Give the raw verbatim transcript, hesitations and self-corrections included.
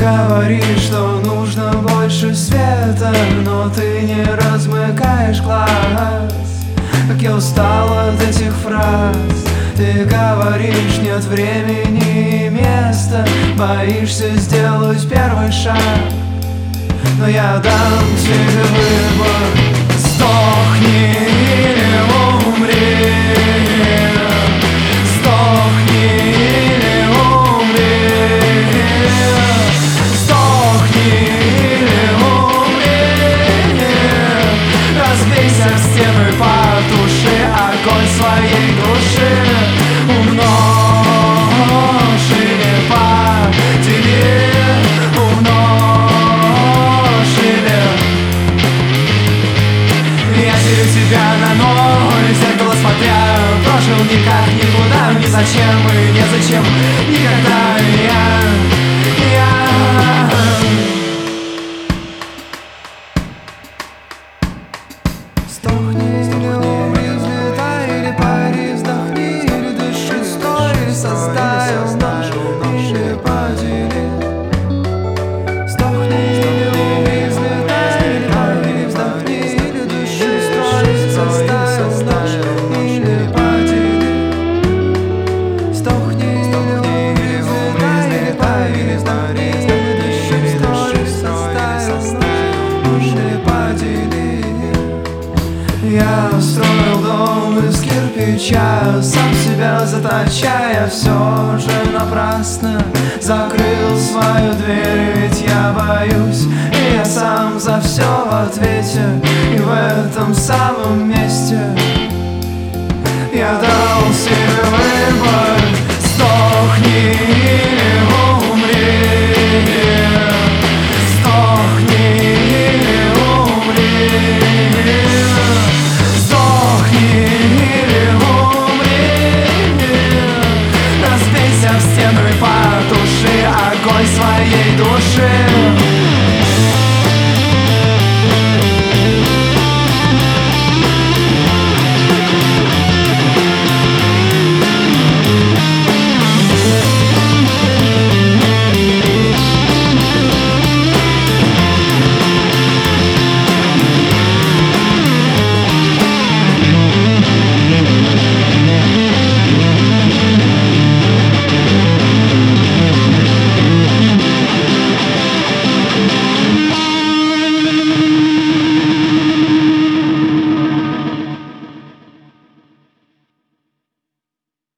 говоришь, что нужно больше света, но ты не размыкаешь глаз. Как я устал от этих фраз. Ты говоришь, нет времени и места, боишься сделать первый шаг. Но я дам тебе выбор: сдохни или умри. Сдохни или умри. Сдохни или умри. Разбейся в стены, потуши огонь своей души. Умножь или подели. Тебя на ноль, зеркало смотря, прожил никак, никуда, ни зачем и незачем, никогда я, я. Сдохни или умри, взлетай или пари, вздохни или дыши, стой, создай, умножь или подели. Сдохни или умри, взлетай или пари, вздохни или дыши, стой, создай, умножь или подели. Сдохни или умри, взлетай или пари, вздохни или дыши, стой, создай, умножь или подели. Я строил дом из кирпича, сам себя заточая, все же напрасно закрыл свою дверь. Ведь я боюсь, и я сам за все в ответе. И в этом самом месте я дал себе выбор: сдохни